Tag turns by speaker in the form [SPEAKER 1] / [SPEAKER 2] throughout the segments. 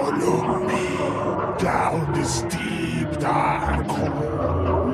[SPEAKER 1] Follow me down this deep dark hole.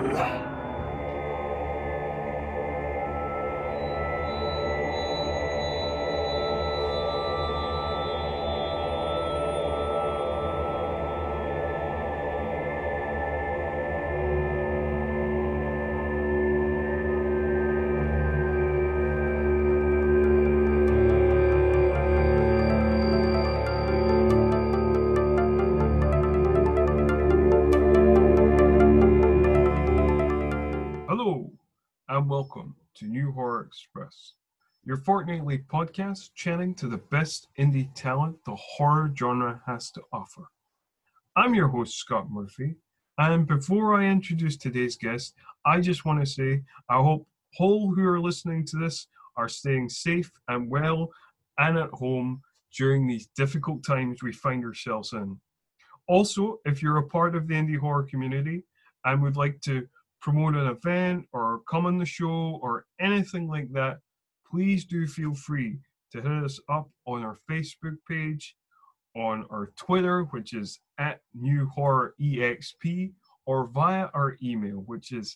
[SPEAKER 2] Hello, and welcome to New Horror Express, your fortnightly podcast chatting to the best indie talent the horror genre has to offer. I'm your host, Scott Murphy, and before I introduce today's guest, I just want to say I hope all who are listening to this are staying safe and well and at home during these difficult times we find ourselves in. Also, if you're a part of the indie horror community and would like to promote an event or come on the show or anything like that, please do feel free to hit us up on our Facebook page, on our Twitter, which is @NewHorrorEXP, or via our email, which is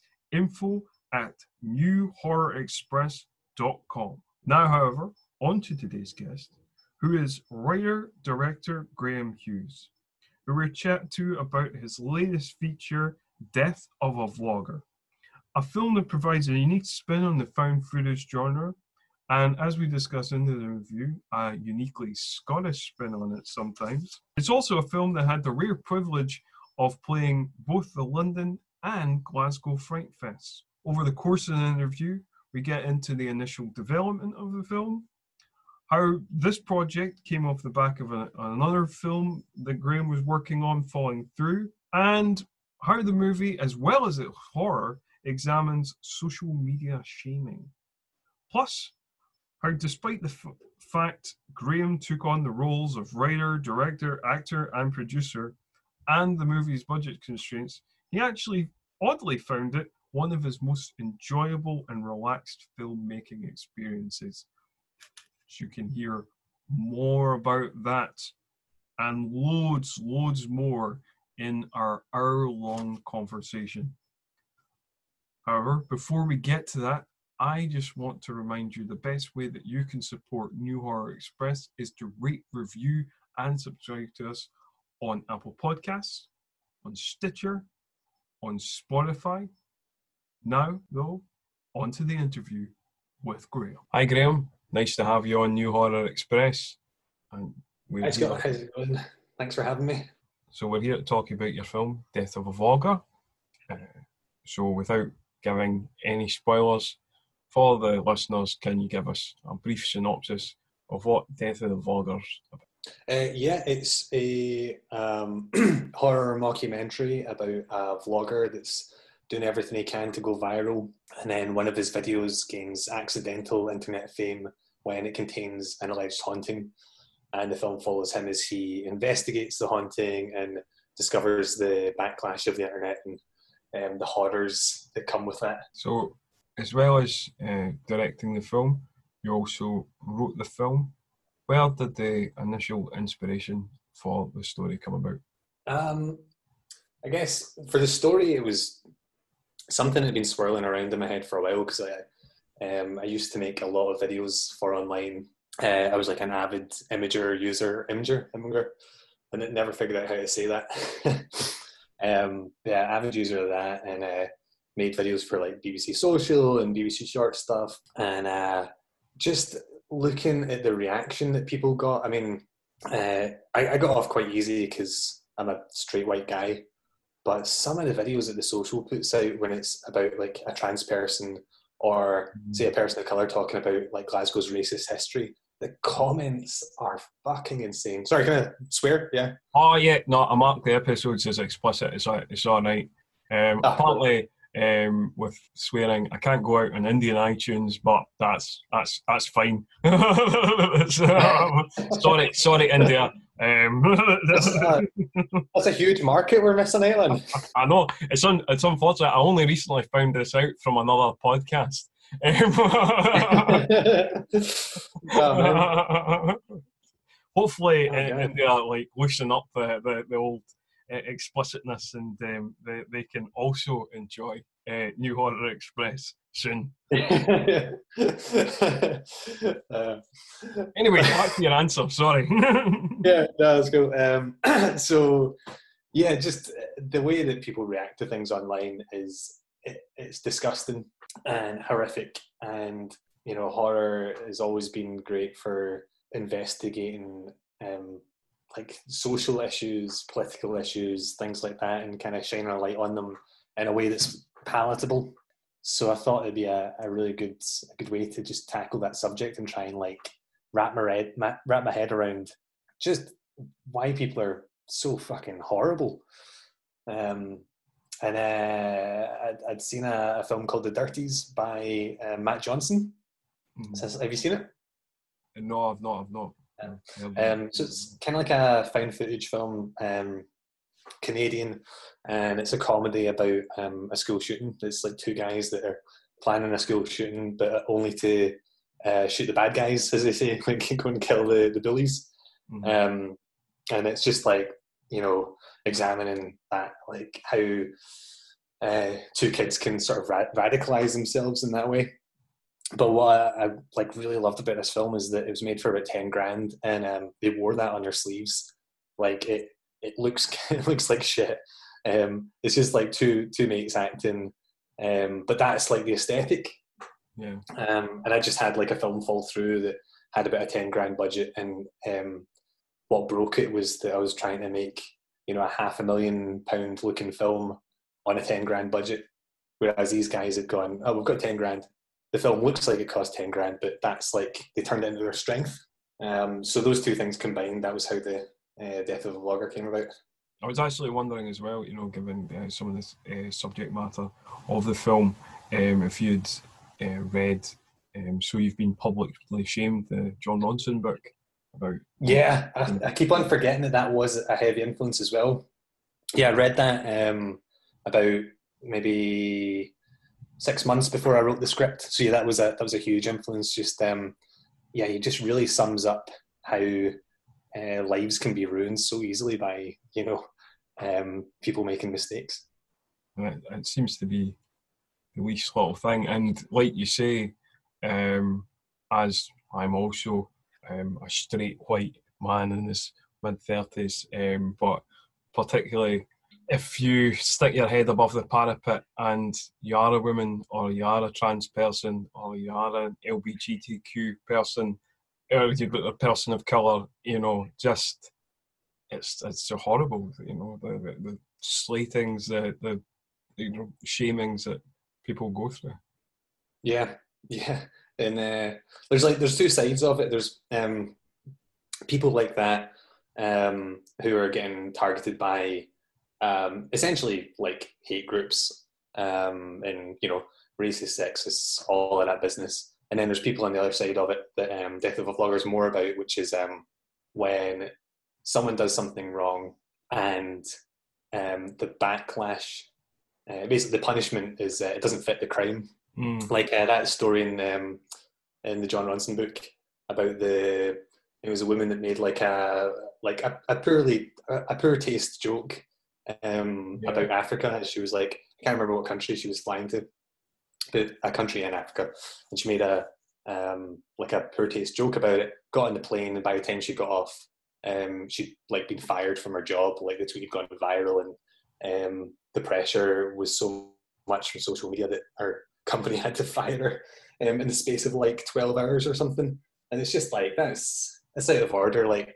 [SPEAKER 2] info@newhorrorexpress.com. Now, however, on to today's guest, who is writer-director Graham Hughes, who we're chatting to about his latest feature, Death of a Vlogger, a film that provides a unique spin on the found footage genre, and as we discuss in the review, a uniquely Scottish spin on it sometimes. It's also a film that had the rare privilege of playing both the London and Glasgow Fright Fests. Over the course of the interview, we get into the initial development of the film, how this project came off the back of another film that Graham was working on falling through, and how the movie, as well as its horror, examines social media shaming. Plus, how despite the fact Graham took on the roles of writer, director, actor, and producer, and the movie's budget constraints, he actually oddly found it one of his most enjoyable and relaxed filmmaking experiences. So you can hear more about that and loads more in our hour-long conversation. However, before we get to that, I just want to remind you the best way that you can support New Horror Express is to rate, review, and subscribe to us on Apple Podcasts, on Stitcher, on Spotify. Now, though, on to the interview with Graham. Hi, Graham. Nice to have you on New Horror Express. And
[SPEAKER 3] Hi, Scott. How's it going? Thanks for having me.
[SPEAKER 2] So we're here to talk about your film, Death of a Vlogger. So without giving any spoilers, for the listeners, can you give us a brief synopsis of what Death of the Vlogger's about?
[SPEAKER 3] It's a horror mockumentary about a vlogger that's doing everything he can to go viral, and then one of his videos gains accidental internet fame when it contains an alleged haunting, and the film follows him as he investigates the haunting and discovers the backlash of the internet and the horrors that come with that.
[SPEAKER 2] So, as well as directing the film, you also wrote the film. Where did the initial inspiration for the story come about?
[SPEAKER 3] I guess for the story, it was something that had been swirling around in my head for a while, because I used to make a lot of videos for online. I was like an avid imager, and I never figured out how to say that. Avid user of that, and made videos for like BBC Social and BBC Short stuff, and just looking at the reaction that people got. I mean, I got off quite easy because I'm a straight white guy, but some of the videos that the Social puts out when it's about like a trans person or say a person of colour talking about like Glasgow's racist history, the comments are fucking insane. Sorry, can I swear? Yeah.
[SPEAKER 2] Oh yeah, no, I marked the episodes as explicit. It's all right. Apparently, with swearing, I can't go out on Indian iTunes, but that's fine. Sorry, India.
[SPEAKER 3] That's a huge market we're missing out on.
[SPEAKER 2] I know it's unfortunate. I only recently found this out from another podcast.
[SPEAKER 3] Oh,
[SPEAKER 2] Hopefully,
[SPEAKER 3] Okay.
[SPEAKER 2] India like loosen up the old explicitness, and they can also enjoy New Horror Express soon.
[SPEAKER 3] uh,
[SPEAKER 2] Anyway, back to your answer. Sorry.
[SPEAKER 3] yeah, no, that's cool. So, yeah, just the way that people react to things online is it's disgusting and horrific. And horror has always been great for investigating like social issues, political issues, things like that, and kind of shining a light on them in a way that's palatable. So I thought it'd be a really good way to just tackle that subject and try and like wrap my head around just why people are so fucking horrible. And I'd seen a film called The Dirties by Matt Johnson. Have you seen it?
[SPEAKER 2] No, I've not.
[SPEAKER 3] So it's kind of like a found footage film, Canadian, and it's a comedy about a school shooting. It's like two guys that are planning a school shooting, but only to shoot the bad guys, as they say, like go and kill the bullies. And it's just like, examining that, like how two kids can sort of radicalize themselves in that way. But what I like really loved about this film is that it was made for about 10 grand, and they wore that on their sleeves. Like it looks it looks like shit. It's just like two mates acting, but that's like the aesthetic.
[SPEAKER 2] Yeah.
[SPEAKER 3] And I just had like a film fall through that had about a 10 grand budget, and what broke it was that I was trying to make a £500,000 looking film on a 10 grand budget, whereas these guys had gone, oh, we've got 10 grand. The film looks like it cost 10 grand, but that's like they turned it into their strength. So those two things combined, that was how the Death of a Vlogger came about.
[SPEAKER 2] I was actually wondering as well, given some of this subject matter of the film, if you'd read So You've Been Publicly Shamed, the Jon Ronson book about...
[SPEAKER 3] Yeah, I keep on forgetting that was a heavy influence as well. Yeah, I read that about maybe 6 months before I wrote the script. So yeah, that was a huge influence. Just he just really sums up how lives can be ruined so easily by people making mistakes.
[SPEAKER 2] It seems to be the least little thing, and like you say, as I'm also a straight white man in his mid-30s, but particularly if you stick your head above the parapet and you are a woman, or you are a trans person, or you are an LGBTQ person, or you're a person of colour, just it's so horrible. The slatings, the shamings that people go through.
[SPEAKER 3] Yeah, and there's two sides of it. There's people like that who are getting targeted by essentially like hate groups and racist, sexist, all of that business. And then there's people on the other side of it that Death of a Vlogger is more about, which is when someone does something wrong and the backlash, basically the punishment is it doesn't fit the crime. Like that story in the Jon Ronson book about it was a woman that made like a poor taste joke about Africa. And she was like, I can't remember what country she was flying to, but a country in Africa, and she made a poor taste joke about it. Got on the plane, and by the time she got off, she'd like been fired from her job. Like the tweet had gone viral, and the pressure was so much from social media that her company had to fire her in the space of like 12 hours or something. And it's just like that's out of order. Like,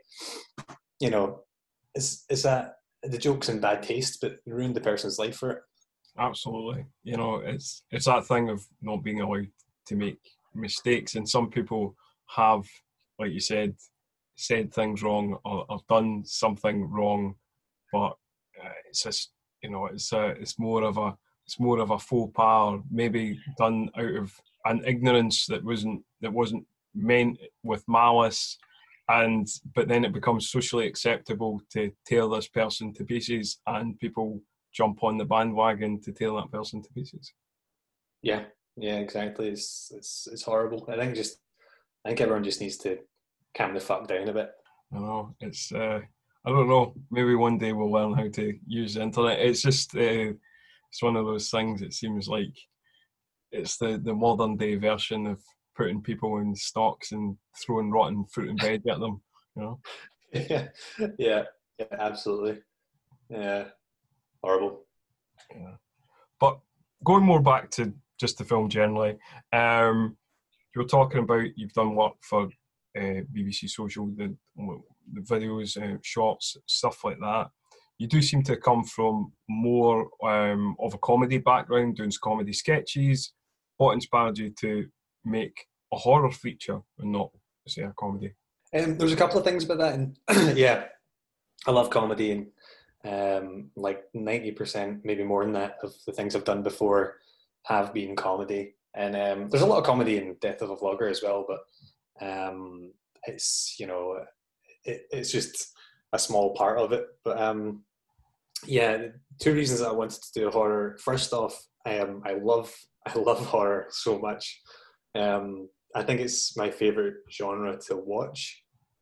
[SPEAKER 3] is that the joke's in bad taste, but you ruined the person's life for it.
[SPEAKER 2] Absolutely. It's that thing of not being allowed to make mistakes, and some people have, like you said things wrong or done something wrong, but it's just it's more of a faux pas, or maybe done out of an ignorance that wasn't meant with malice, but then it becomes socially acceptable to tear this person to pieces, and people jump on the bandwagon to tear that person to pieces.
[SPEAKER 3] Yeah, exactly. It's horrible. I think everyone just needs to calm the fuck down a bit.
[SPEAKER 2] I know it's. I don't know. Maybe one day we'll learn how to use the internet. It's just. It's one of those things. It seems like it's the modern day version of putting people in stocks and throwing rotten fruit and veg at them. You know.
[SPEAKER 3] Yeah, yeah, yeah, absolutely. Yeah, horrible.
[SPEAKER 2] Yeah. But going more back to just the film generally, you were talking about you've done work for BBC Social, the videos, shorts, stuff like that. You do seem to come from more of a comedy background, doing comedy sketches. What inspired you to make a horror feature and not, say, a comedy?
[SPEAKER 3] There's a couple of things about that, and yeah, I love comedy, and like 90%, maybe more than that, of the things I've done before have been comedy. And there's a lot of comedy in Death of a Vlogger as well, but it's, you know, it's just a small part of it. But yeah, two reasons that I wanted to do horror. First off, I love horror so much. I think it's my favorite genre to watch.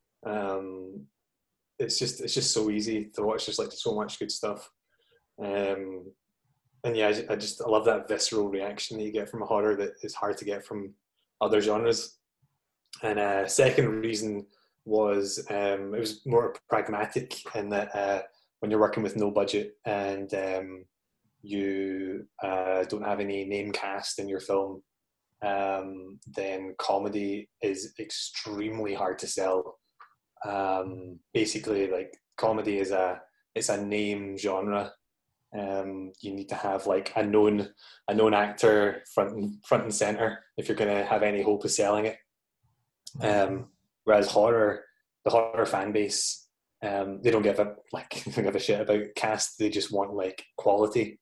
[SPEAKER 3] It's just so easy to watch. There's like so much good stuff. And yeah, I love that visceral reaction that you get from a horror that is hard to get from other genres. And second reason was it was more pragmatic in that when you're working with no budget and you don't have any name cast in your film, then comedy is extremely hard to sell. Basically, like comedy is it's a name genre. You need to have like a known actor front and center if you're going to have any hope of selling it. Whereas the horror fan base, they don't give a shit about cast. They just want like quality.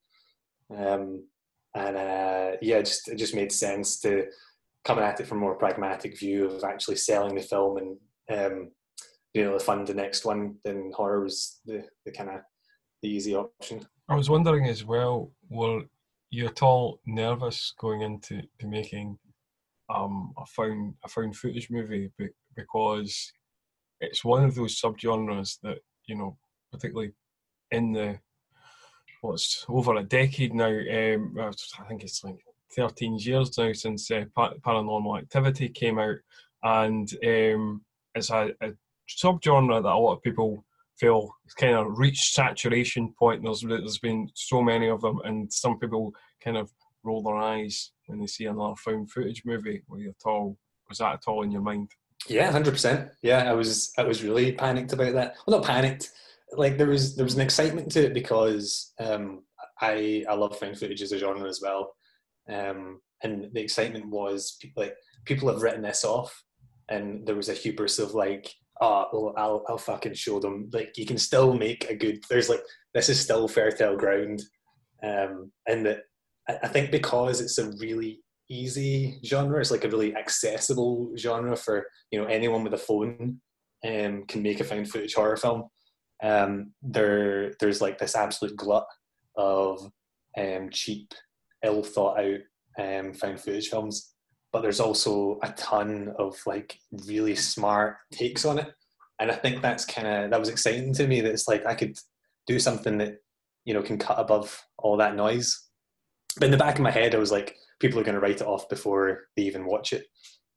[SPEAKER 3] Yeah, it just made sense to come at it from a more pragmatic view of actually selling the film and being able to fund the next one. Then horror was the kind of the easy option.
[SPEAKER 2] I was wondering as well, were you at all nervous going into making a found footage movie, because it's one of those subgenres that, you know, particularly in the what's over a decade now. I think it's like 13 years now since Paranormal Activity came out, and it's a subgenre that a lot of people feel kind of reached saturation point. There's been so many of them, and some people kind of roll their eyes when they see another found footage movie. Was that at all in your mind?
[SPEAKER 3] Yeah, 100%. Yeah, I was really panicked about that. Well, not panicked. Like there was an excitement to it because I love found footage as a genre as well, and the excitement was people have written this off, and there was a hubris of like, oh, well, I'll fucking show them. Like you can still make a good. There's like this is still fertile ground, and that I think because it's a really easy genre, it's like a really accessible genre for, you know, anyone with a phone can make a found footage horror film. There's like this absolute glut of cheap, ill thought out found footage films, but there's also a ton of like really smart takes on it, and I think that was exciting to me, that it's like I could do something that, you know, can cut above all that noise. But in the back of my head, I was like, people are going to write it off before they even watch it.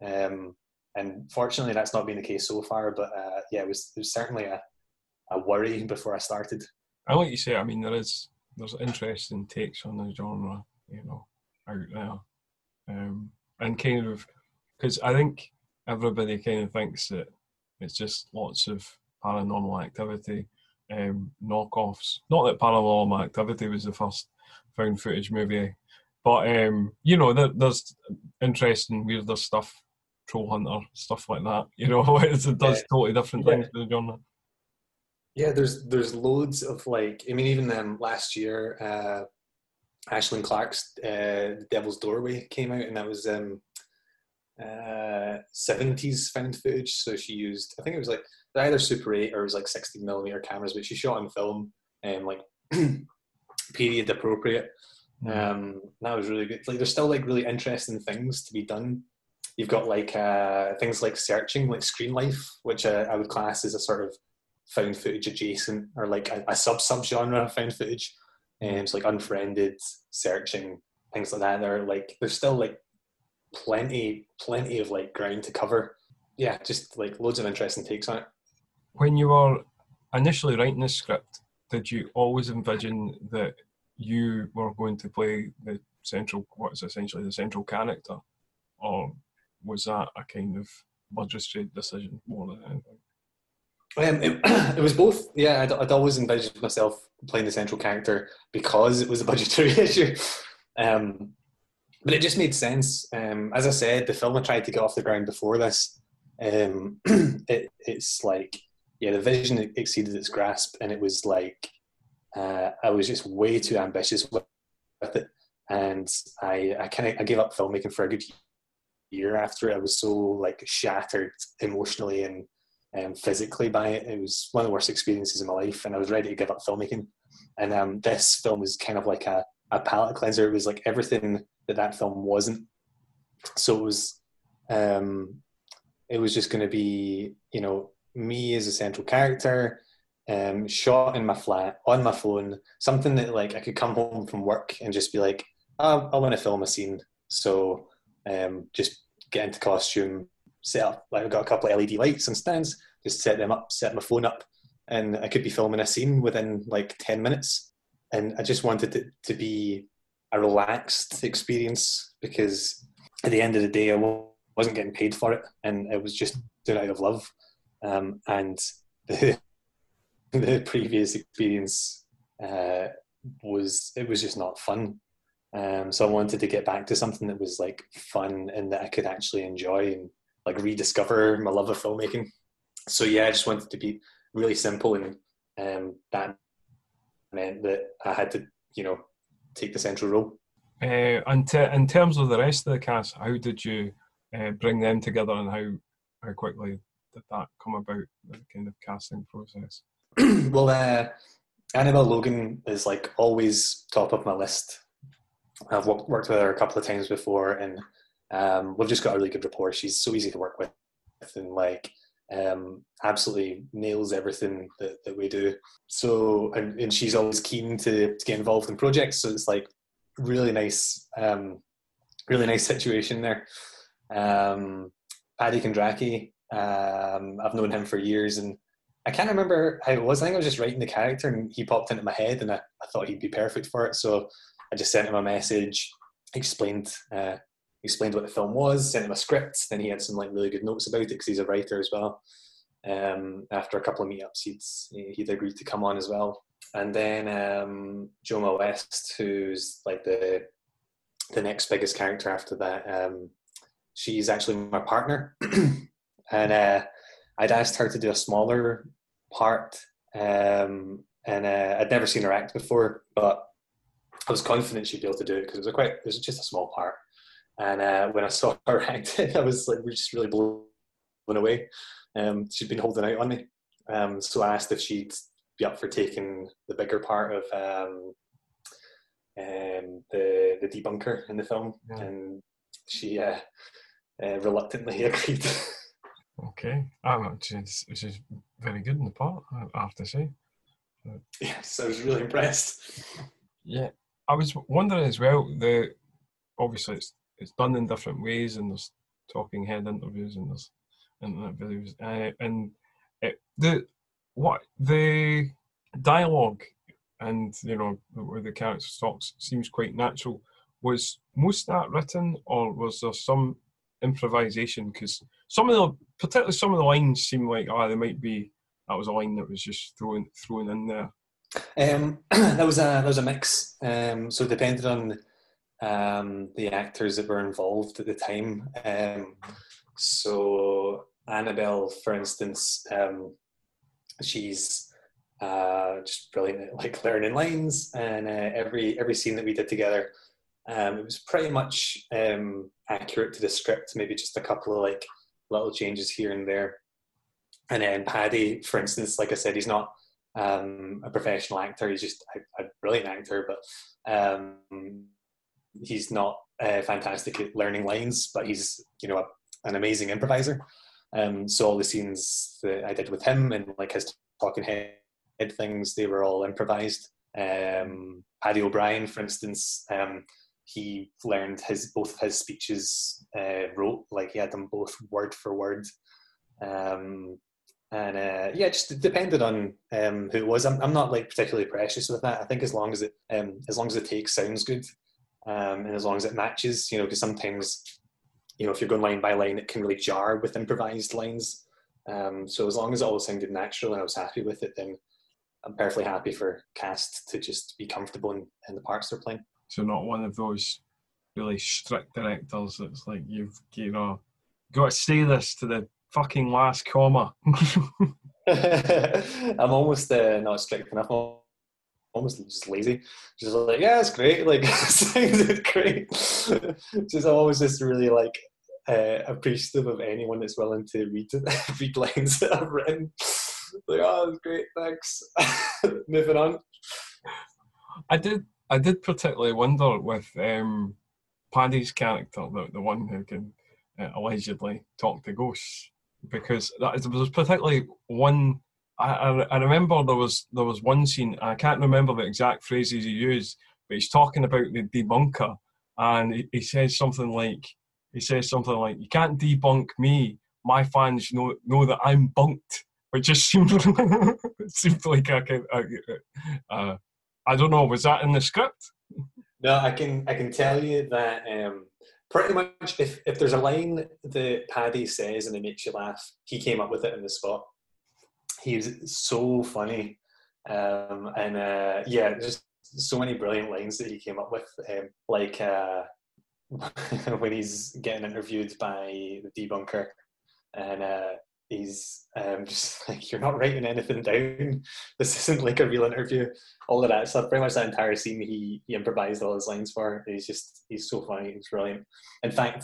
[SPEAKER 3] And fortunately, that's not been the case so far. But yeah, it was certainly a worry before I started.
[SPEAKER 2] I like you say, I mean, there's interesting takes on the genre, you know, out there. And kind of, because I think everybody kind of thinks that it's just lots of Paranormal Activity knockoffs. Not that Paranormal Activity was the first found footage movie, but you know, there's interesting, weirder stuff, Troll Hunter, stuff like that. You know, it does totally different things to the genre.
[SPEAKER 3] Yeah, there's loads of like, I mean, even last year, Aislinn Clark's The Devil's Doorway came out, and that was 70s found footage. So she used, I think it was like either Super 8 or it was like 16mm cameras, but she shot on film and like period appropriate. That was really good. Like there's still like really interesting things to be done You've got like things like Searching, like Screen Life, which I would class as a sort of found footage adjacent, or like a sub genre of found footage. So like Unfriended, Searching, things like that. There's still like plenty of like ground to cover. Yeah, just like loads of interesting takes on it.
[SPEAKER 2] When you were initially writing this script, did you always envision that you were going to play the central, what is essentially the central character, or was that a kind of budgetary decision more than anything?
[SPEAKER 3] It was both. Yeah, I'd always envisioned myself playing the central character because it was a budgetary issue. But it just made sense. As I said, the film I tried to get off the ground before this, it's like, yeah, the vision exceeded its grasp, and it was like I was just way too ambitious with it, and I gave up filmmaking for a good year after it. I was so like shattered emotionally and physically by it. It was one of the worst experiences in my life, and I was ready to give up filmmaking. And this film was kind of like a palate cleanser. It was like everything that film wasn't. So it was just going to be, you know, me as a central character, shot in my flat on my phone, something that like I could come home from work and just be like, oh, I want to film a scene. So just get into costume, set up, like I've got a couple of LED lights and stands, just set them up, set my phone up, and I could be filming a scene within like 10 minutes. And I just wanted it to be a relaxed experience, because at the end of the day, I wasn't getting paid for it, and it was just doing it out of love. And the previous experience was just not fun. So I wanted to get back to something that was like fun and that I could actually enjoy and like rediscover my love of filmmaking. So yeah, I just wanted to be really simple, and that meant that I had to, you know, take the central role.
[SPEAKER 2] And in terms of the rest of the cast, how did you bring them together, and how quickly did that come about, the kind of casting process?
[SPEAKER 3] Well, Annabelle Logan is like always top of my list. I've worked with her a couple of times before, and we've just got a really good rapport. She's so easy to work with, and like absolutely nails everything that we do. So, and she's always keen to get involved in projects. So it's like really nice situation there. Paddy Kondraki, I've known him for years, and I can't remember how it was. I think I was just writing the character and he popped into my head, and I thought he'd be perfect for it. So I just sent him a message, explained what the film was, sent him a script. Then he had some like really good notes about it because he's a writer as well. After a couple of meetups, he'd agreed to come on as well. And then Joma West, who's like the next biggest character after that, she's actually my partner. And I'd asked her to do a smaller part, and I'd never seen her act before, but I was confident she'd be able to do it because it was just a small part. And when I saw her acting, I was like, we're just really blown away. She'd been holding out on me, so I asked if she'd be up for taking the bigger part of the debunker in the film, and she reluctantly agreed.
[SPEAKER 2] Okay, she's very good in the part, I have to say.
[SPEAKER 3] Yes, I was really impressed.
[SPEAKER 2] Yeah, I was wondering as well. Obviously it's done in different ways, and there's talking head interviews and there's internet videos, and the dialogue and, you know, where the character talks seems quite natural. Was most of that written, or was there some improvisation? Because particularly some of the lines seem like that was a line that was just thrown in there.
[SPEAKER 3] That was a mix. So it depended on the actors that were involved at the time. So Annabelle, for instance, she's just brilliant at like learning lines, and every scene that we did together, it was pretty much accurate to the script, maybe just a couple of like little changes here and there. And then Paddy, for instance, like I said, he's not a professional actor, he's just a brilliant actor, but he's not fantastic at learning lines, but he's, you know, an amazing improviser. So all the scenes that I did with him and like his talking head things, they were all improvised. Paddy O'Brien, for instance, he learned both of his speeches wrote, like he had them both word for word. Just depended on who it was. I'm not like particularly precious with that. I think as long as the take sounds good, and as long as it matches, because sometimes, if you're going line by line, it can really jar with improvised lines. So as long as it all sounded natural and I was happy with it, then I'm perfectly happy for cast to just be comfortable in the parts they're playing.
[SPEAKER 2] So not one of those really strict directors that's like, you've got to say this to the fucking last comma.
[SPEAKER 3] I'm almost not strict enough. I'm almost just lazy. Just like, yeah, it's great. Like, sounded great. I'm always just really like appreciative of anyone that's willing to read lines that I've written. Like, oh, that's great, thanks. Moving on.
[SPEAKER 2] I did particularly wonder with Paddy's character, the one who can allegedly talk to ghosts, because there was particularly one. I remember there was one scene. I can't remember the exact phrases he used, but he's talking about the debunker, and he says something like, "You can't debunk me. My fans know that I'm bunked," which just seemed like I don't know. Was that in the script?
[SPEAKER 3] No, I can tell you that pretty much if there's a line that Paddy says and it makes you laugh, he came up with it in the spot. He's so funny, just so many brilliant lines that he came up with. When he's getting interviewed by the debunker, and he's just like, "You're not writing anything down. This isn't like a real interview." All of that stuff. Pretty much that entire scene, he improvised all his lines for. He's so funny. He's brilliant. In fact,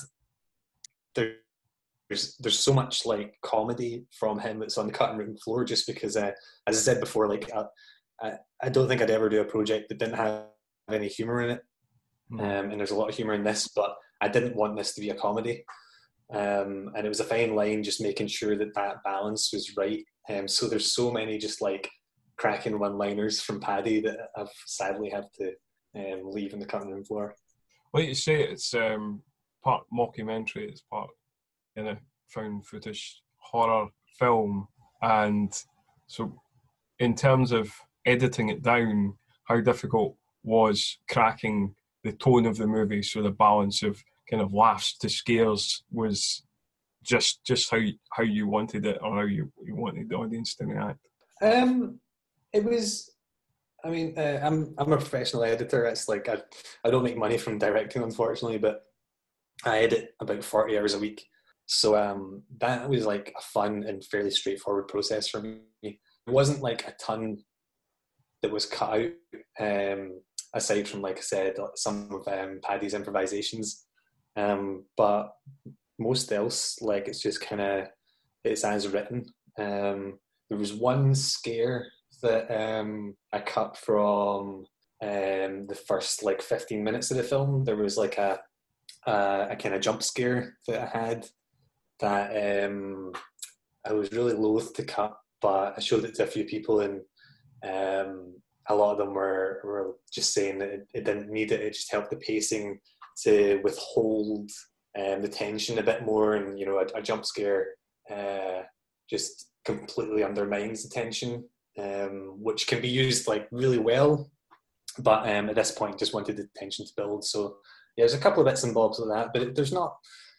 [SPEAKER 3] there's so much like comedy from him that's on the cutting room floor, just because, as I said before, like I don't think I'd ever do a project that didn't have any humor in it. And there's a lot of humor in this, but I didn't want this to be a comedy. And it was a fine line, just making sure that balance was right. So there's so many just like cracking one-liners from Paddy that I've sadly had to leave in the cutting room floor.
[SPEAKER 2] Like you say, it's part mockumentary, it's part found footage horror film, and so in terms of editing it down, how difficult was cracking the tone of the movie so the balance of kind of laughs to scares was just how you wanted it, or how you wanted the audience to react?
[SPEAKER 3] It was, I mean, I'm a professional editor. It's like I don't make money from directing, unfortunately, but I edit about 40 hours a week. So that was like a fun and fairly straightforward process for me. It wasn't like a ton that was cut out, aside from, like I said, some of Paddy's improvisations. But most else, like, it's just kind of, it's as written. There was one scare that I cut from the first like 15 minutes of the film. There was like a kind of jump scare that I had that I was really loath to cut, but I showed it to a few people, and a lot of them were just saying that it didn't need it. It just helped the pacing to withhold the tension a bit more, and a jump scare just completely undermines the tension, which can be used like really well, but at this point just wanted the tension to build. So yeah, there's a couple of bits and bobs like that, but there's not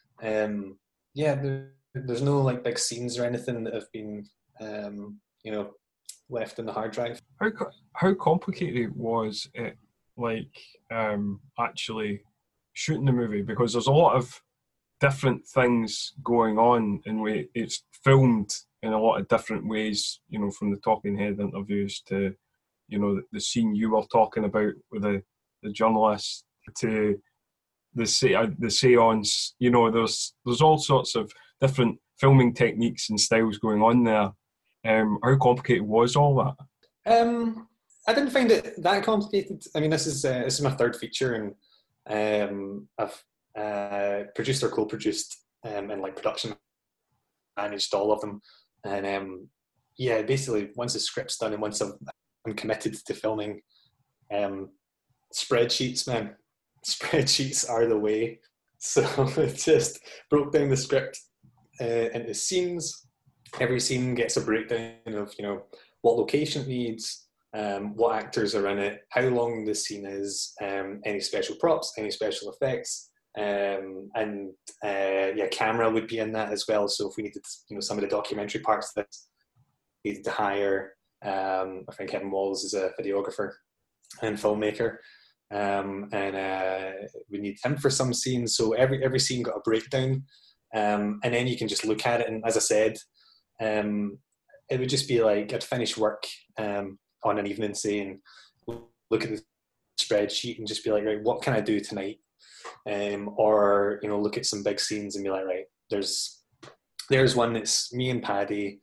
[SPEAKER 3] there's no like big scenes or anything that have been left in the hard drive.
[SPEAKER 2] How complicated was it, like actually shooting the movie? Because there's a lot of different things going on, and it's filmed in a lot of different ways, from the talking head interviews to the scene you were talking about with the journalist, to the seance. There's all sorts of different filming techniques and styles going on there. How complicated was all that?
[SPEAKER 3] I didn't find it that complicated. I mean, this is my third feature, and I've produced or co-produced and like production managed all of them. And yeah, basically once the script's done and once I'm committed to filming, spreadsheets, man, spreadsheets are the way. So it just broke down the script into scenes. Every scene gets a breakdown of, you know, what location it needs, what actors are in it, how long the scene is, any special props, any special effects, and yeah, camera would be in that as well. So if we needed, you know, some of the documentary parts that needed to hire, I think Kevin Walls is a videographer and filmmaker, and we need him for some scenes. So every scene got a breakdown, and then you can just look at it. And as I said, it would just be like I'd finish work on an evening, say, and look at the spreadsheet and just be like, right, what can I do tonight? Or, you know, look at some big scenes and be like, right, there's one that's me and Paddy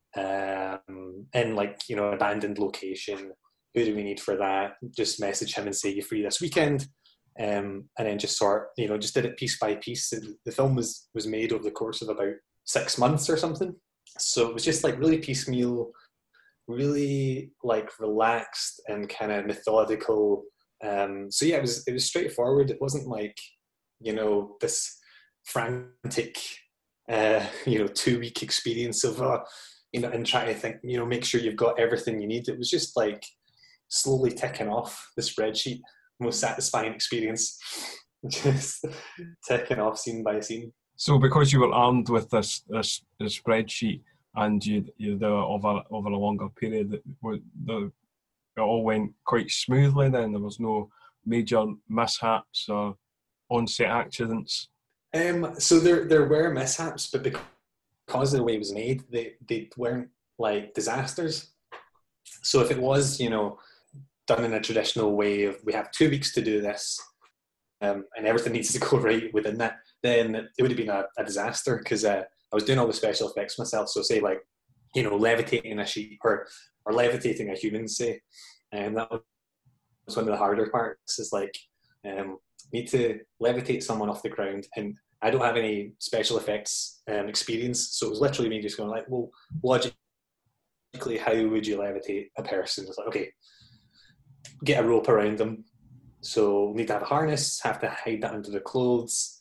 [SPEAKER 3] in, like, you know, an abandoned location. Who do we need for that? Just message him and say, you free this weekend? And then just sort, you know, just did it piece by piece. The film was made over the course of about 6 months or something. So it was just like really piecemeal, really like relaxed and kind of methodical. So yeah, it was straightforward. It wasn't like, you know, this frantic, you know, 2-week experience of, you know, and trying to think, you know, make sure you've got everything you need. It was just like slowly ticking off the spreadsheet. Most satisfying experience, just ticking off scene by scene.
[SPEAKER 2] So because you were armed with this spreadsheet and you do it over a longer period, it all went quite smoothly then? There was no major mishaps or on-set accidents?
[SPEAKER 3] So there were mishaps, but because of the way it was made, they weren't like disasters. So if it was, you know, done in a traditional way of we have 2 weeks to do this, and everything needs to go right within that, then it would have been a disaster, because I was doing all the special effects myself. So say like, you know, levitating a sheep or levitating a human, say, and that was one of the harder parts, is like, need to levitate someone off the ground, and I don't have any special effects experience, so it was literally me just going like, well, logically, how would you levitate a person? It's like, okay, get a rope around them, so need to have a harness, have to hide that under the clothes,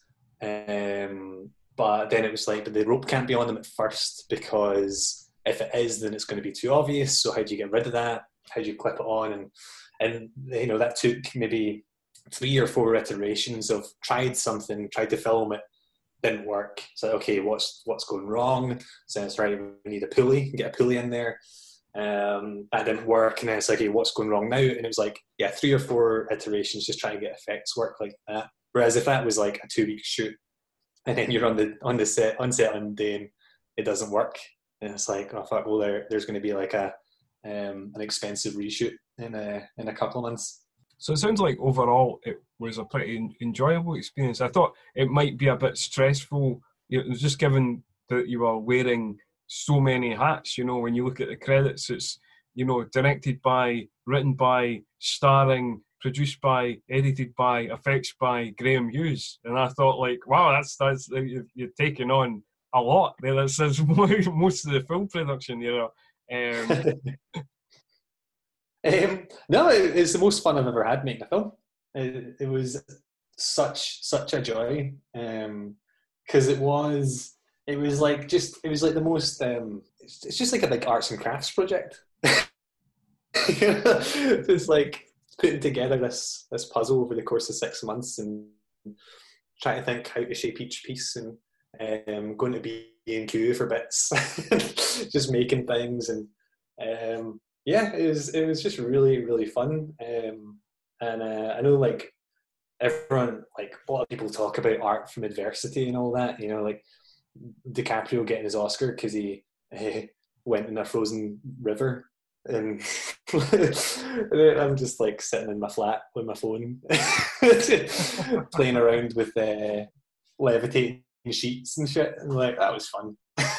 [SPEAKER 3] but then it was like, but the rope can't be on them at first, because if it is, then it's going to be too obvious. So how do you get rid of that? How do you clip it on? And you know, that took maybe 3 or 4 iterations of tried to film it, didn't work. So okay, what's going wrong? So it's right, we need a pulley, get a pulley in there. That didn't work, and then it's like, okay, what's going wrong now? And it was like, yeah, 3 or 4 iterations just trying to get effects work like that. Whereas if that was like a 2-week shoot, and then you're on set on day and it doesn't work, and it's like, oh fuck, well there's going to be like an expensive reshoot in a couple of months.
[SPEAKER 2] So it sounds like overall it was a pretty enjoyable experience. I thought it might be a bit stressful. It was just given that you were wearing so many hats. You know, when you look at the credits, it's, you know, directed by, written by, starring, produced by, edited by, effects by Graham Hughes. And I thought, like, wow, that's you're taking on a lot there. That's most of the film production, you know.
[SPEAKER 3] No, it's the most fun I've ever had making a film. It was such a joy, because it was like the most. It's just like a big arts and crafts project. It's like putting together this puzzle over the course of 6 months and trying to think how to shape each piece, and going to B&Q for bits, just making things, and yeah, it was just really, really fun. And I know, like, everyone, like, a lot of people talk about art from adversity and all that, you know, like DiCaprio getting his Oscar because he went in a frozen river, and I'm just like sitting in my flat with my phone playing around with levitating sheets and shit, and like, that was fun.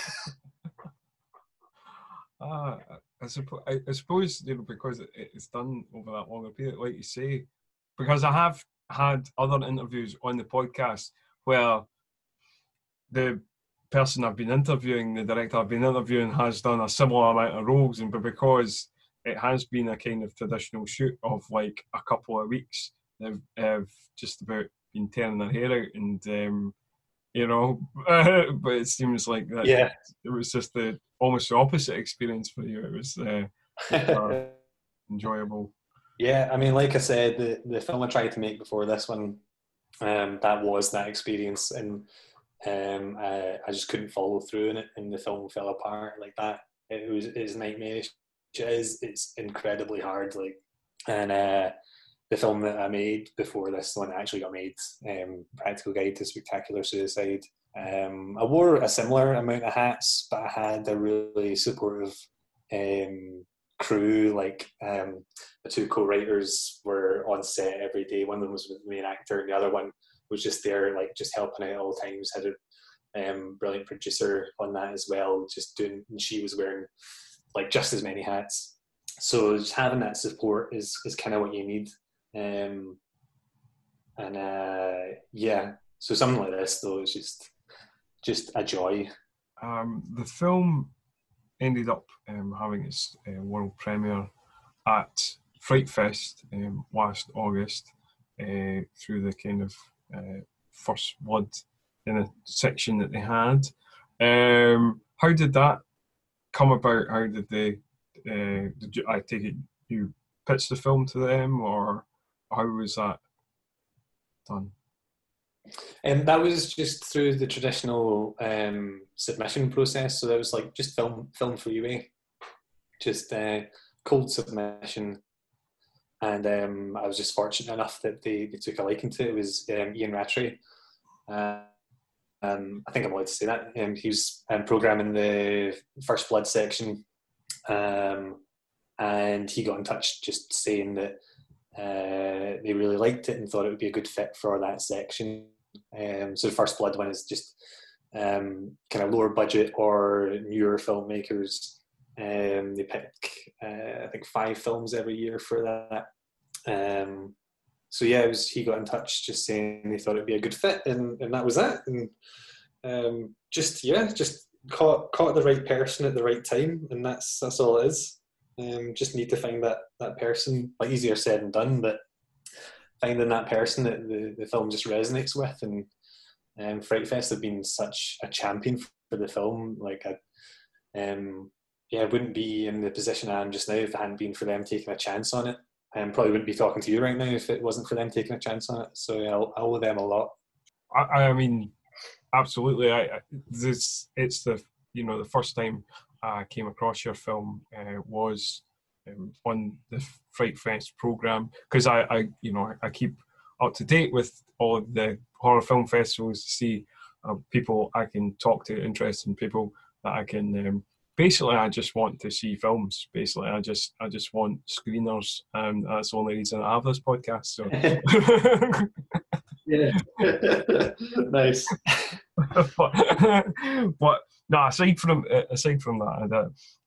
[SPEAKER 2] I suppose, you know, because it's done over that longer period, like you say, because I have had other interviews on the podcast where the person I've been interviewing, the director I've been interviewing, has done a similar amount of roles, but because it has been a kind of traditional shoot of like a couple of weeks, they've just about been tearing their hair out, and but it seems like that.
[SPEAKER 3] Yeah.
[SPEAKER 2] It was just almost the opposite experience for you. It was enjoyable.
[SPEAKER 3] Yeah, I mean, like I said, the film I tried to make before this one, that was that experience, and I just couldn't follow through in it, and the film fell apart like that. It's nightmarish. It's incredibly hard. Like, and the film that I made before this one actually got made, Practical Guide to Spectacular Suicide. I wore a similar amount of hats, but I had a really supportive crew. Like, the two co-writers were on set every day. One of them was the main actor, and the other one was just there, like, just helping out at all times. Had a brilliant producer on that as well, and she was wearing like just as many hats. So just having that support is kind of what you need. So something like this though is just a joy.
[SPEAKER 2] The film ended up having its world premiere at Fright Fest last August through the kind of First Blood in a section that they had. How did that come about? How did they? I take it you pitched the film to them, or how was that done?
[SPEAKER 3] That was just through the traditional submission process. So that was like just film for UA, just cold submission, and I was just fortunate enough that they took a liking to it. It was Ian Rattray. I think I'm allowed to say that. He was programming the First Blood section, and he got in touch just saying that they really liked it and thought it would be a good fit for that section. So the First Blood one is just kind of lower budget or newer filmmakers. They pick, I think, 5 films every year for that. So yeah, he got in touch just saying they thought it'd be a good fit, and that was that. And just caught the right person at the right time, and that's all it is. Just need to find that person. Like, easier said than done, but finding that person that the film just resonates with. And Fright Fest have been such a champion for the film. Like, I wouldn't be in the position I am just now if it hadn't been for them taking a chance on it. Probably wouldn't be talking to you right now if it wasn't for them taking a chance on it. So yeah, I owe them a lot.
[SPEAKER 2] I mean, absolutely. It's the first time I came across your film was on the Fright Fest program, because I keep up to date with all of the horror film festivals to see people I can talk to, interesting people that I can. Basically, I just want to see films. Basically, I just want screeners, and that's the only reason I have this podcast. So,
[SPEAKER 3] yeah, nice.
[SPEAKER 2] but no, aside from that,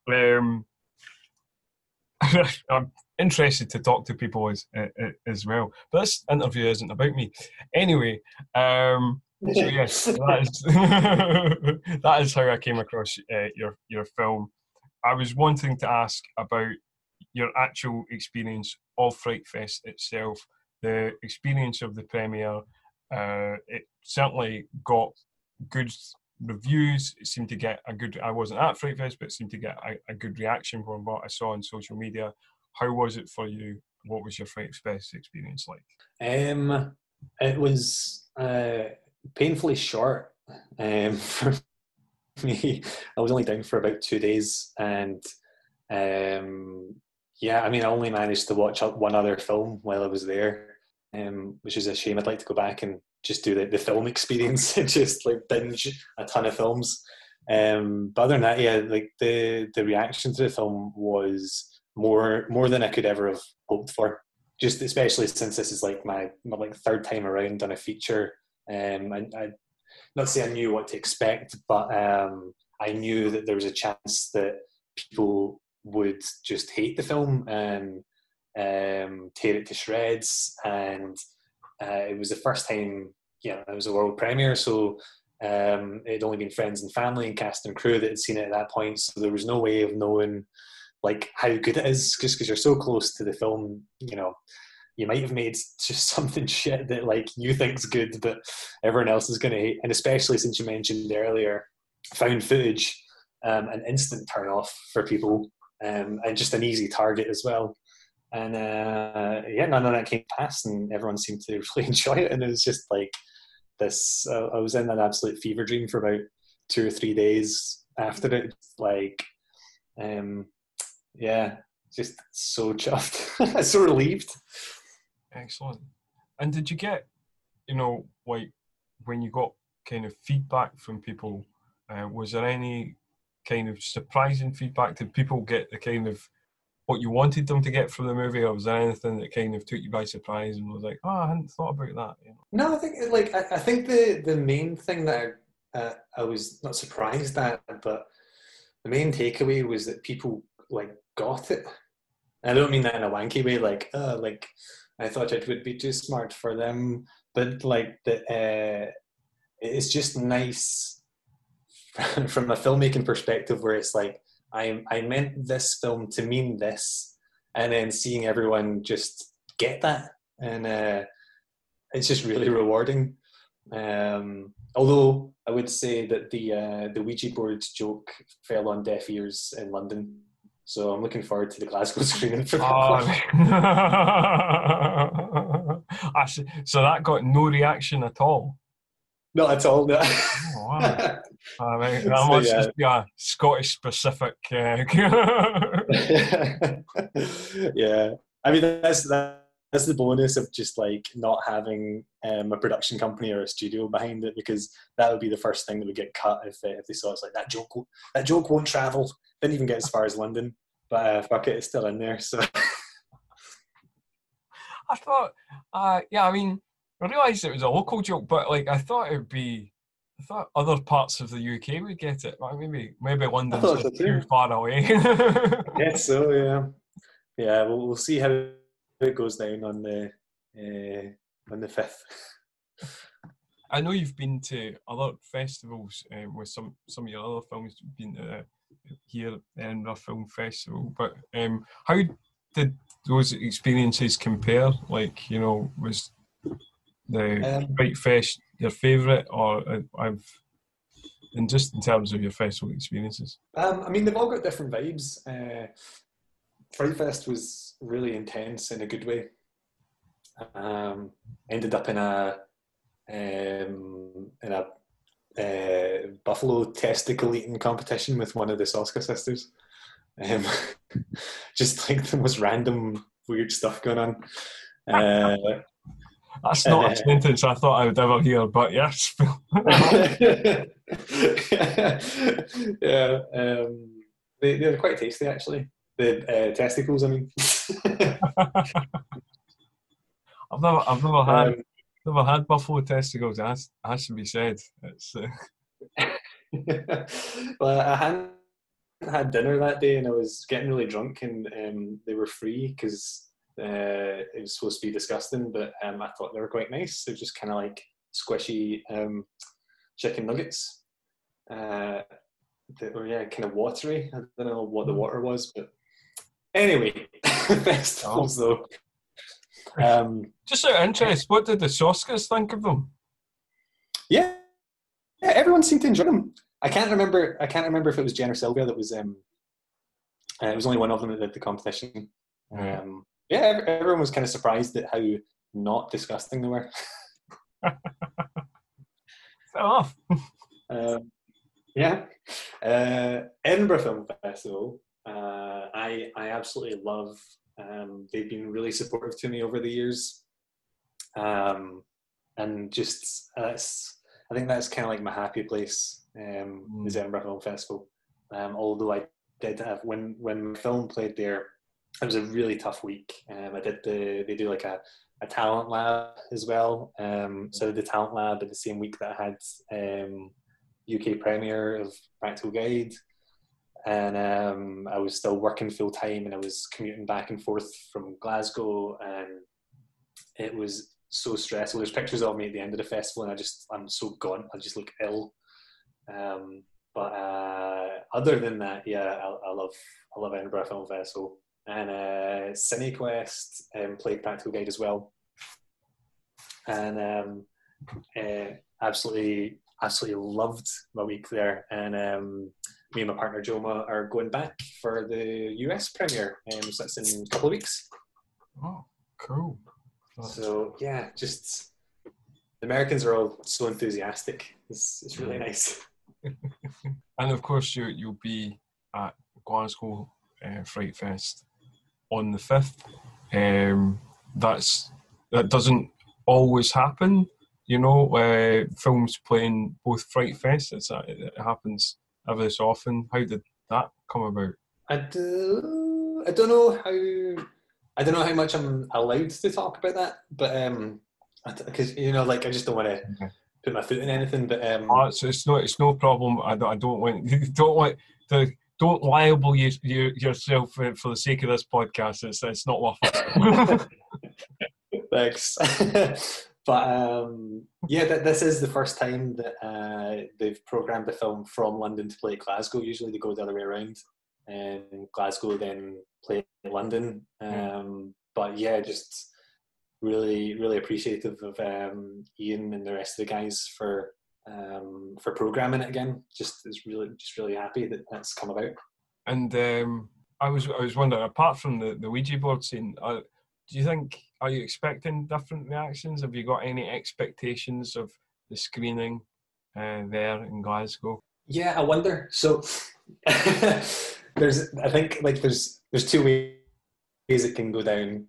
[SPEAKER 2] I'm interested to talk to people as well. But this interview isn't about me, anyway. So yes, that is how I came across your film. I was wanting to ask about your actual experience of Fright Fest itself, the experience of the premiere. It certainly got good reviews. It seemed to get I wasn't at Fright Fest, but it seemed to get a good reaction from what I saw on social media. How was it for you? What was your Fright Fest experience like?
[SPEAKER 3] It was painfully short for me. I was only down for about 2 days, and I only managed to watch one other film while I was there, which is a shame. I'd like to go back and just do the film experience and just like binge a ton of films. But other than that, yeah, like the reaction to the film was more than I could ever have hoped for. Just especially since this is like my third time around on a feature. I not say I knew what to expect, but I knew that there was a chance that people would just hate the film and tear it to shreds. And it was the first time, it was a world premiere, so It had only been friends and family and cast and crew that had seen it at that point, so there was no way of knowing like how good it is, just because you're so close to the film. You might have made just something shit that like you think's good, but everyone else is going to hate. And especially since you mentioned earlier, found footage, an instant turn off for people, and just an easy target as well. And none of that came past, and everyone seemed to really enjoy it. And it was just like this. I was in an absolute fever dream for about 2 or 3 days after it. Like, just so chuffed, so relieved.
[SPEAKER 2] Excellent. And did you get, like when you got kind of feedback from people, was there any kind of surprising feedback? Did people get the kind of what you wanted them to get from the movie, or was there anything that kind of took you by surprise and was like, oh, I hadn't thought about that?
[SPEAKER 3] No, I think I think the main thing that I was not surprised at, but the main takeaway was that people like got it. I don't mean that in a wanky way, like I thought it would be too smart for them, but like it's just nice from a filmmaking perspective, where it's like I meant this film to mean this, and then seeing everyone just get that, and it's just really rewarding. Although I would say that the Ouija board joke fell on deaf ears in London. So I'm looking forward to the Glasgow screening for that one.
[SPEAKER 2] So that got no reaction at all?
[SPEAKER 3] Not at all, no.
[SPEAKER 2] Oh, wow. That must just be a Scottish-specific...
[SPEAKER 3] Yeah. I mean, that's the bonus of just like not having a production company or a studio behind it, because that would be the first thing that would get cut if they saw it's like that joke won't travel. Didn't even get as far as London, but fuck it, it's still in there. So
[SPEAKER 2] I thought, I realised it was a local joke, but like I thought other parts of the UK would get it. Maybe London's just too far away.
[SPEAKER 3] Yes, so yeah. We'll see how it goes down on the 5th.
[SPEAKER 2] I know you've been to other festivals with some of your other films. You've been to here at the Edinburgh Film Festival, but how did those experiences compare? Like, was the Fright Fest your favourite, or and just in terms of your festival experiences?
[SPEAKER 3] I mean, they've all got different vibes. Fright Fest was really intense in a good way. Ended up in a buffalo testicle eating competition with one of the Soska sisters. Just like the most random weird stuff going on.
[SPEAKER 2] That's not a sentence I thought I would ever hear, but yes.
[SPEAKER 3] Yeah, they're quite tasty actually. The testicles, I mean.
[SPEAKER 2] I've never had buffalo testicles. It has to be said. It's
[SPEAKER 3] well, I hadn't had dinner that day, and I was getting really drunk, and they were free because it was supposed to be disgusting, but I thought they were quite nice. They're just kind of like squishy chicken nuggets that were kind of watery. I don't know what the water was, but anyway, festivals though.
[SPEAKER 2] Just out of interest, what did the Soskas think of them?
[SPEAKER 3] Yeah, everyone seemed to enjoy them. I can't remember if it was Jen or Sylvia that was. It was only one of them that did the competition. Everyone was kind of surprised at how not disgusting they were.
[SPEAKER 2] Fair enough.
[SPEAKER 3] Edinburgh Film Festival. I absolutely love. They've been really supportive to me over the years, and just I think that's kind of like my happy place. Is Edinburgh Film Festival. Although I did have when my film played there, it was a really tough week. They do like a talent lab as well. So I did the talent lab at the same week that I had UK premiere of Practical Guide. And I was still working full time, and I was commuting back and forth from Glasgow, and it was so stressful. There's pictures of me at the end of the festival, and I'm so gone. I just look ill. But other than that, yeah, I love Edinburgh Film Festival, and CineQuest played Practical Guide as well, and absolutely loved my week there. And me and my partner Joma are going back for the US premiere, so that's in a couple of weeks.
[SPEAKER 2] Oh, cool.
[SPEAKER 3] So yeah, just the Americans are all so enthusiastic. It's really nice.
[SPEAKER 2] And of course, you'll be at Glasgow Fright Fest on the 5th. That doesn't always happen, you know. Films playing both Fright Fest. It happens every so often. How did that come about?
[SPEAKER 3] I don't know how much I'm allowed to talk about that, but because I just don't want to put my foot in anything. But
[SPEAKER 2] so it's no problem. I don't want don't liable yourself for the sake of this podcast. It's not worth it.
[SPEAKER 3] Thanks. But yeah, this is the first time that they've programmed the film from London to play at Glasgow. Usually they go the other way around, and Glasgow then play in London. But yeah, just really appreciative of Ian and the rest of the guys for programming it again. Just really happy that that's come about. And
[SPEAKER 2] I was wondering, apart from the Ouija board scene, do you think, are you expecting different reactions? Have you got any expectations of the screening there in Glasgow?
[SPEAKER 3] Yeah, I wonder. So there's two ways it can go down.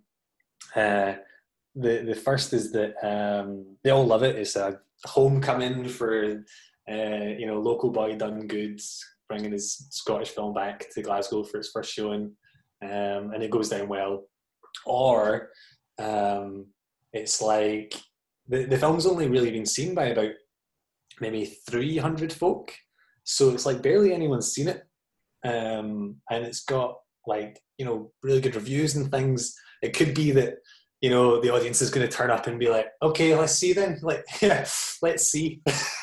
[SPEAKER 3] The first is that they all love it. It's a homecoming for local boy done good, bringing his Scottish film back to Glasgow for its first showing, and it goes down well. Or it's like the film's only really been seen by about maybe 300 folk, so it's like barely anyone's seen it, and it's got really good reviews and things. It could be that the audience is going to turn up and be like, okay, let's see then. Yeah, let's see.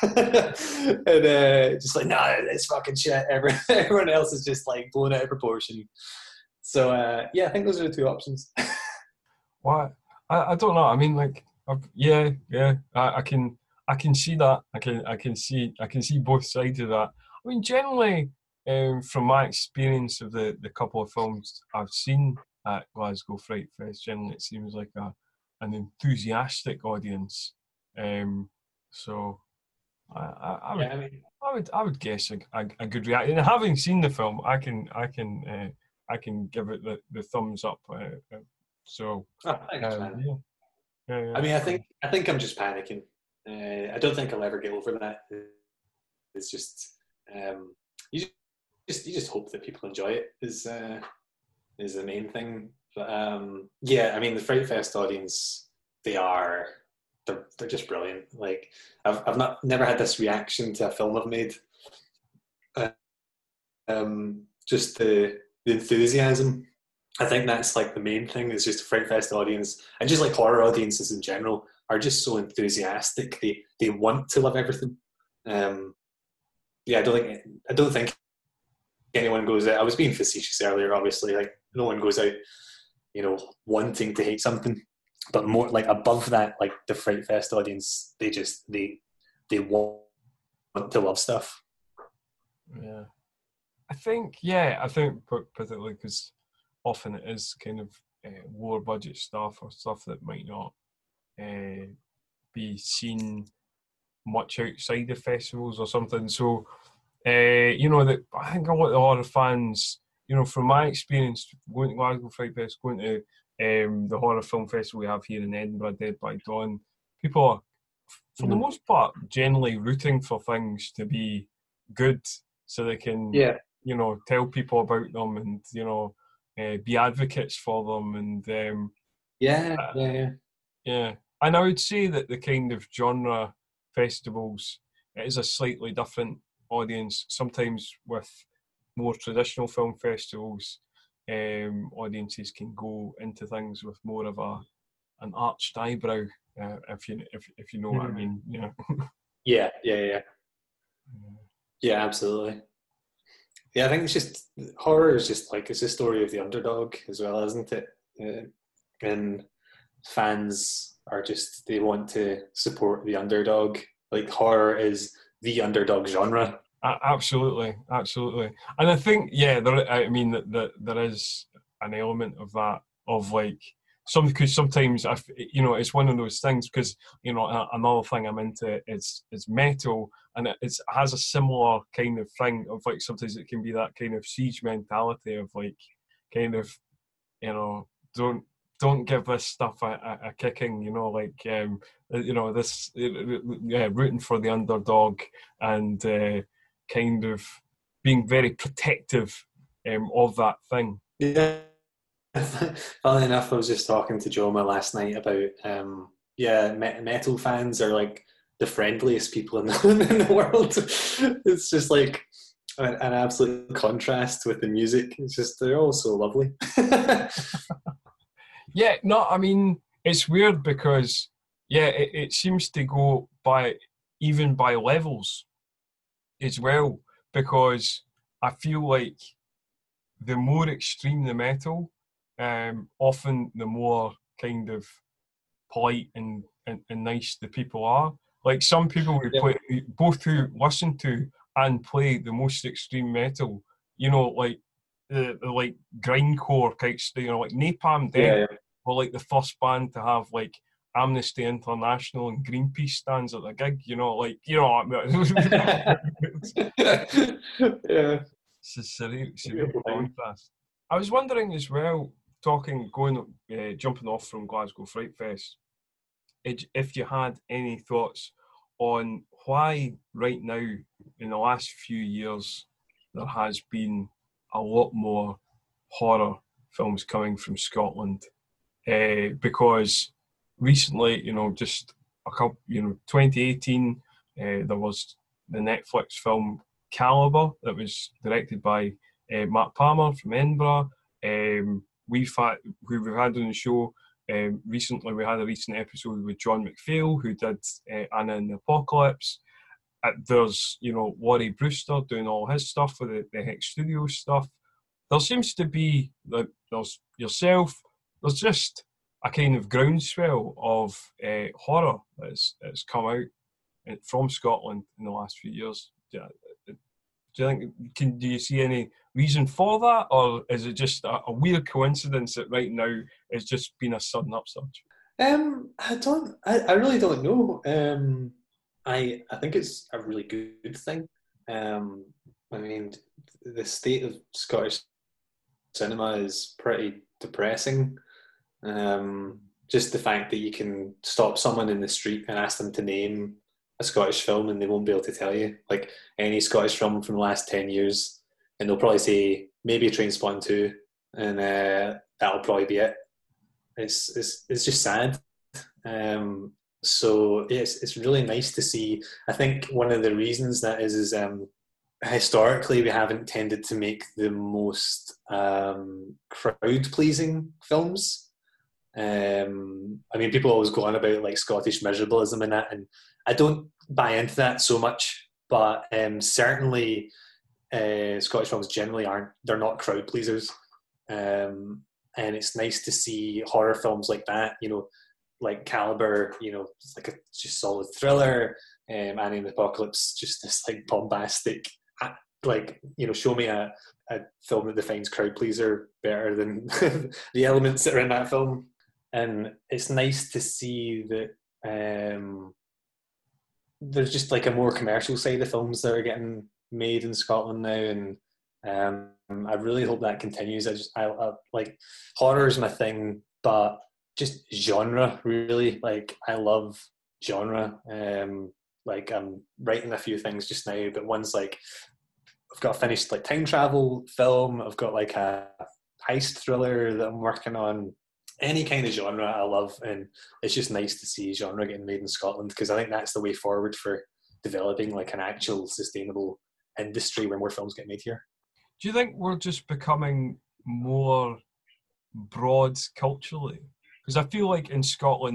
[SPEAKER 3] And just nah, it's fucking shit. Everyone else is just blown out of proportion. So yeah, I think those are the two options.
[SPEAKER 2] What? I don't know. I mean, yeah. I can see that. I can see both sides of that. I mean, generally, from my experience of the couple of films I've seen at Glasgow Fright Fest, generally it seems like an enthusiastic audience. So I would guess a good reaction. And having seen the film, I can give it the thumbs up. So
[SPEAKER 3] thanks, man.
[SPEAKER 2] Yeah.
[SPEAKER 3] I mean, I think I'm just panicking. I don't think I'll ever get over that. It's just you just hope that people enjoy it is the main thing. But yeah, I mean, the Fright Fest audience, they're just brilliant. I've never had this reaction to a film I've made. Just the enthusiasm. I think that's the main thing. Is just the Fright Fest audience, and just horror audiences in general, are just so enthusiastic. They want to love everything. Yeah, I don't think anyone goes out. I was being facetious earlier, obviously. No one goes out, wanting to hate something. But more above that, the Fright Fest audience, they want to love stuff.
[SPEAKER 2] Yeah, I think particularly because often it is kind of lower budget stuff or stuff that might not be seen much outside the festivals or something. So, that I think a lot of horror fans, from my experience going to Glasgow Fright Fest, going to the horror film festival we have here in Edinburgh, Dead by Dawn, people are, for the most part, generally rooting for things to be good so they can, tell people about them and, be advocates for them. And yeah. And I would say that the kind of genre festivals, it is a slightly different audience. Sometimes with more traditional film festivals, audiences can go into things with more of an arched eyebrow if you know what I mean.
[SPEAKER 3] Yeah. Yeah, absolutely. Yeah, I think it's just horror is just like it's a story of the underdog as well, isn't it? And fans are just they want to support the underdog. Like horror is the underdog genre.
[SPEAKER 2] Absolutely, and I think I mean that there is an element of that of like because sometimes it's one of those things because another thing I'm into is metal and it has a similar kind of thing of like sometimes it can be that kind of siege mentality of like kind of don't give this stuff a kicking, this rooting for the underdog and kind of being very protective of that thing.
[SPEAKER 3] Yeah. Funnily enough, I was just talking to Joma last night about metal fans are like the friendliest people in the world. It's just like an absolute contrast with the music. It's just they're all so lovely.
[SPEAKER 2] Yeah, no, I mean it's weird because it seems to go by levels as well because I feel like the more extreme the metal, often the more kind of polite and nice the people are. Like some people who play, both who listen to and play the most extreme metal, like the like grindcore types, like Napalm Death were like the first band to have like Amnesty International and Greenpeace stands at the gig.
[SPEAKER 3] Yeah.
[SPEAKER 2] It's a severe contrast. I was wondering as well, jumping off from Glasgow Fright Fest, if you had any thoughts on why right now, in the last few years, there has been a lot more horror films coming from Scotland. Because recently, just a couple, 2018, there was the Netflix film Calibre that was directed by Matt Palmer from Edinburgh. We've had on the show recently. We had a recent episode with John McPhail, who did Anna and the Apocalypse. There's Laurie Brewster doing all his stuff with the Hex Studios stuff. There seems to be there's yourself. There's just a kind of groundswell of horror that's come out from Scotland in the last few years. Do you think? Do you see any reason for that, or is it just a weird coincidence that right now it's just been a sudden upsurge?
[SPEAKER 3] I really don't know. I think it's a really good thing. I mean, the state of Scottish cinema is pretty depressing. Just the fact that you can stop someone in the street and ask them to name a Scottish film and they won't be able to tell you, like any Scottish film from the last 10 years, and they'll probably say maybe Trainspotting 2, and that'll probably be it. It's just sad. So yes, it's really nice to see. I think one of the reasons that is historically we haven't tended to make the most crowd-pleasing films. I mean, people always go on about like Scottish miserableism and that, and I don't buy into that so much. But certainly, Scottish films generally they're not crowd pleasers, and it's nice to see horror films like that. Like Calibre, it's like a just solid thriller. Annie and the Apocalypse, just this like bombastic, like show me a film that defines crowd pleaser better than the elements that are in that film. And it's nice to see that there's just like a more commercial side of films that are getting made in Scotland now, and I really hope that continues. I like horror is my thing, but just genre really. Like I love genre. Like I'm writing a few things just now, but one's like I've got a finished like time travel film. I've got like a heist thriller that I'm working on. Any kind of genre I love, and it's just nice to see genre getting made in Scotland, because I think that's the way forward for developing like an actual sustainable industry where more films get made here.
[SPEAKER 2] Do you think we're just becoming more broad culturally? Because I feel like in Scotland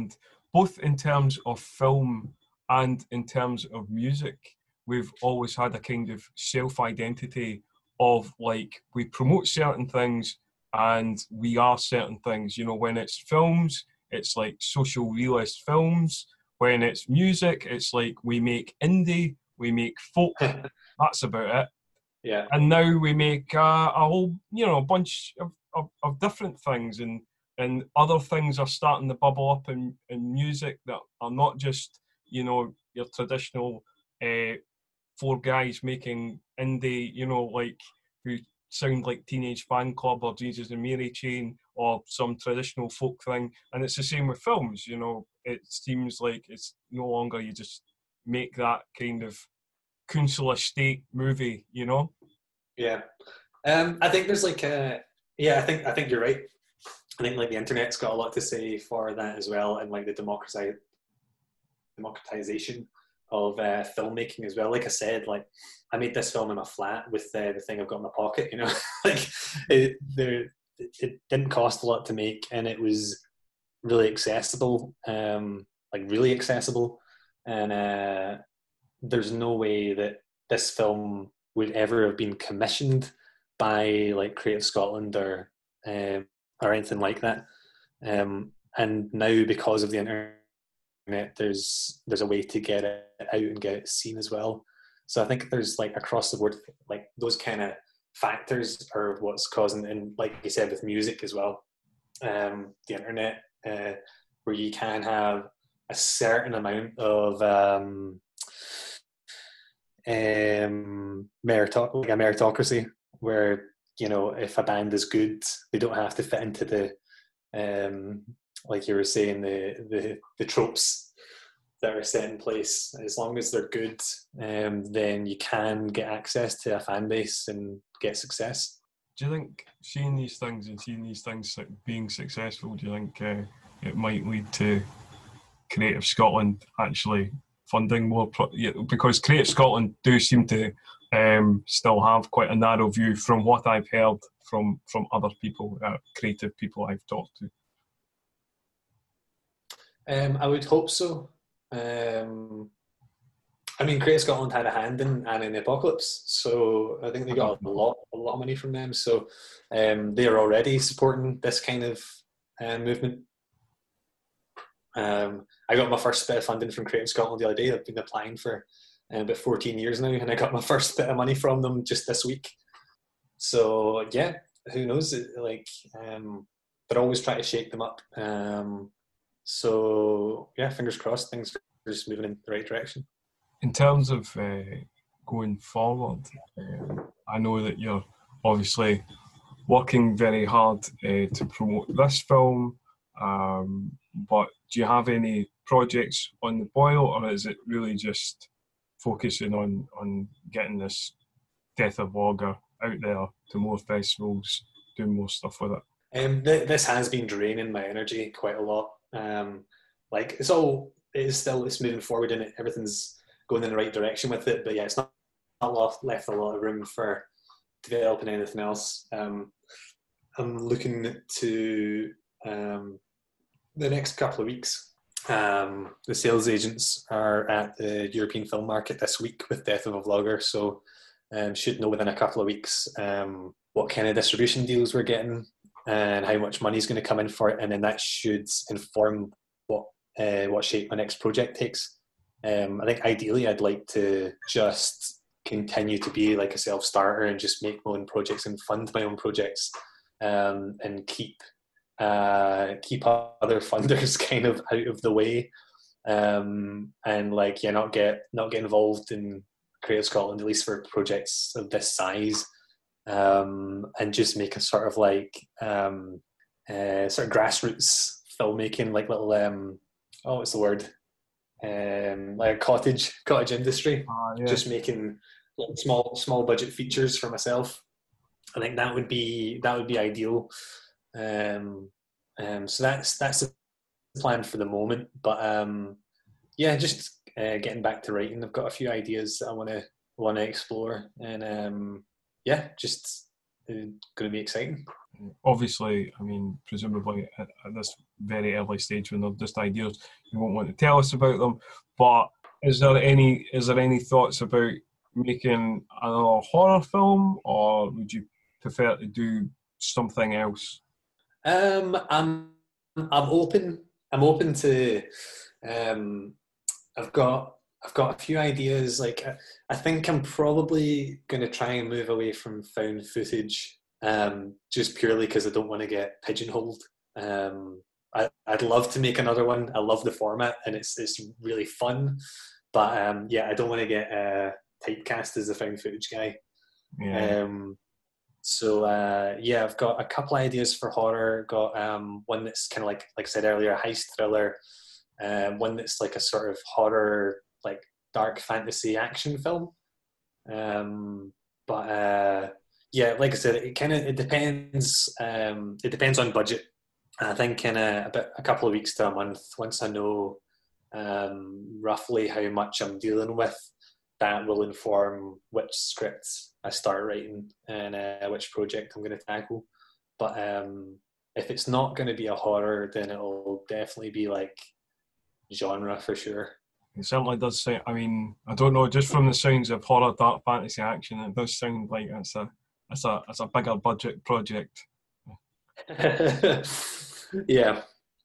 [SPEAKER 2] both in terms of film and in terms of music, we've always had a kind of self-identity of like, we promote certain things and we are certain things. You know, when it's films, it's like social realist films. When it's music, it's like we make indie, we make folk. That's about it.
[SPEAKER 3] Yeah.
[SPEAKER 2] And now we make a whole, you know, bunch of different things, and other things are starting to bubble up in music that are not just, you know, your traditional four guys making indie, you know, like who sound like Teenage Fan Club or Jesus and Mary Chain or some traditional folk thing. And it's the same with films, you know. It seems like it's no longer you just make that kind of council estate movie, you know.
[SPEAKER 3] Yeah. I think there's like yeah, I think you're right. I think like the internet's got a lot to say for that as well, and like the democratization of filmmaking as well. Like I said, like I made this film in my flat with the thing I've got in my pocket, you know. Like it didn't cost a lot to make, and it was really accessible, like really accessible. And there's no way that this film would ever have been commissioned by like Creative Scotland or anything like that. And now, because of the internet, there's a way to get it out and get it seen as well. So I think there's like across the board, like those kind of factors are what's causing, and like you said with music as well, the internet, where you can have a certain amount of meritocracy, where, you know, if a band is good, they don't have to fit into the like you were saying, the tropes that are set in place. As long as they're good, then you can get access to a fan base and get success.
[SPEAKER 2] Do you think seeing these things being successful, do you think it might lead to Creative Scotland actually funding more? Because Creative Scotland do seem to still have quite a narrow view, from what I've heard from other people, creative people I've talked to.
[SPEAKER 3] I would hope so. I mean, Creative Scotland had a hand in Anna and the Apocalypse, so I think they got a lot of money from them. So they are already supporting this kind of movement. I got my first bit of funding from Creative Scotland the other day. I've been applying for about 14 years now, and I got my first bit of money from them just this week. So yeah, who knows? Like they're always trying to shake them up. So yeah, fingers crossed, things are just moving in the right direction.
[SPEAKER 2] In terms of going forward, I know that you're obviously working very hard to promote this film, but do you have any projects on the boil, or is it really just focusing on getting this Death of Vlogger out there to more festivals, doing more stuff with it?
[SPEAKER 3] This has been draining my energy quite a lot. Like it's moving forward, and everything's going in the right direction with it. But yeah, it's not left a lot of room for developing anything else. I'm looking to the next couple of weeks. The sales agents are at the European Film Market this week with Death of a Vlogger, so should know within a couple of weeks what kind of distribution deals we're getting and how much money is going to come in for it, and then that should inform what shape my next project takes. I think ideally I'd like to just continue to be like a self-starter and just make my own projects and fund my own projects, and keep other funders kind of out of the way, and like not get involved in Creative Scotland, at least for projects of this size, and just make a sort of like sort of grassroots filmmaking, like little what's the word, like a cottage industry.
[SPEAKER 2] Yeah.
[SPEAKER 3] Just making like small budget features for myself. I think that would be ideal. So that's the plan for the moment. But yeah, just getting back to writing. I've got a few ideas that I want to explore, and yeah, just going to be exciting.
[SPEAKER 2] Obviously, I mean, presumably at this very early stage when they're just ideas, you won't want to tell us about them. But is there any thoughts about making another horror film, or would you prefer to do something else?
[SPEAKER 3] I'm open. I'm open to. I've got a few ideas. Like I think I'm probably going to try and move away from found footage, just purely because I don't want to get pigeonholed. I'd love to make another one. I love the format, and it's really fun. But yeah, I don't want to get typecast as a found footage guy.
[SPEAKER 2] Yeah.
[SPEAKER 3] So yeah, I've got a couple ideas for horror. Got one that's kind of like I said earlier, a heist thriller. One that's like a sort of horror, like dark fantasy action film. But yeah, like I said, it depends. It depends on budget. I think in about a couple of weeks to a month, once I know roughly how much I'm dealing with, that will inform which scripts I start writing and which project I'm going to tackle. But if it's not going to be a horror, then it'll definitely be like genre for sure.
[SPEAKER 2] It certainly does sound. I mean, I don't know. Just from the sounds of horror, dark fantasy, action, it does sound like it's a bigger budget project.
[SPEAKER 3] Yeah,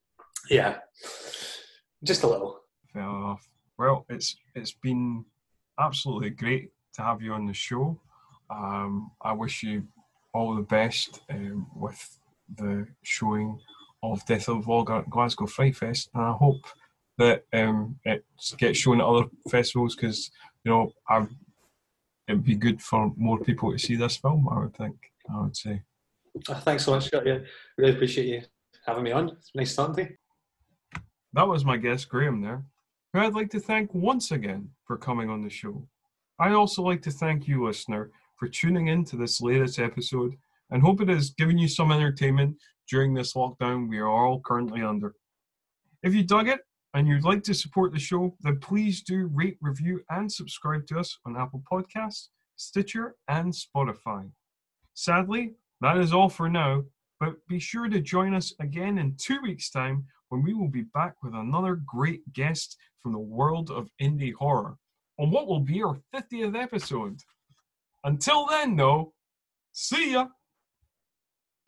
[SPEAKER 3] just a little.
[SPEAKER 2] Fair enough. Well, it's been absolutely great to have you on the show. I wish you all the best with the showing of Death of a Vlogger at Glasgow Fright Fest, and I hope that it gets shown at other festivals, because it'd be good for more people to see this film. I would say.
[SPEAKER 3] Thanks so much, Scott. Yeah, really appreciate you having me on. It's nice talking to you.
[SPEAKER 2] That was my guest Graham there, who I'd like to thank once again for coming on the show. I'd also like to thank you, listener, for tuning in to this latest episode, and hope it has given you some entertainment during this lockdown we are all currently under. If you dug it and you'd like to support the show, then please do rate, review, and subscribe to us on Apple Podcasts, Stitcher, and Spotify. Sadly, that is all for now, but be sure to join us again in 2 weeks' time, when we will be back with another great guest from the world of indie horror on what will be our 50th episode. Until then, though, see ya!